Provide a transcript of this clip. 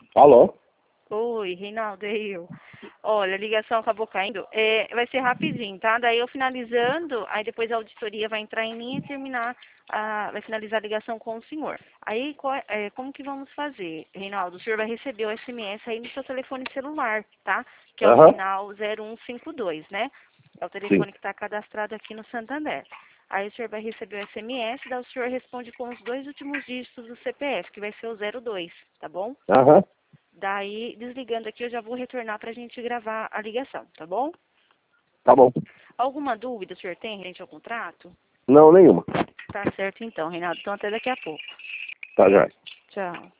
Alô? Oi, Reinaldo, é eu. Olha, a ligação acabou caindo. Vai ser rapidinho, tá? Daí eu finalizando, aí depois a auditoria vai entrar em linha e terminar, vai finalizar a ligação com o senhor. Aí, como que vamos fazer, Reinaldo? O senhor vai receber o SMS aí no seu telefone celular, tá? Que é o Aham, final 0152, né? É o sim. telefone que está cadastrado aqui no Santander. Aí o senhor vai receber o SMS, daí o senhor responde com os dois últimos dígitos do CPF, que vai ser o 02, tá bom? Aham, Daí, desligando aqui, eu já vou retornar para a gente gravar a ligação, tá bom? tá bom. Alguma dúvida o senhor tem referente ao contrato? Não, nenhuma. Tá certo então, Reinaldo. Então, até daqui a pouco. Tá, já. Tchau.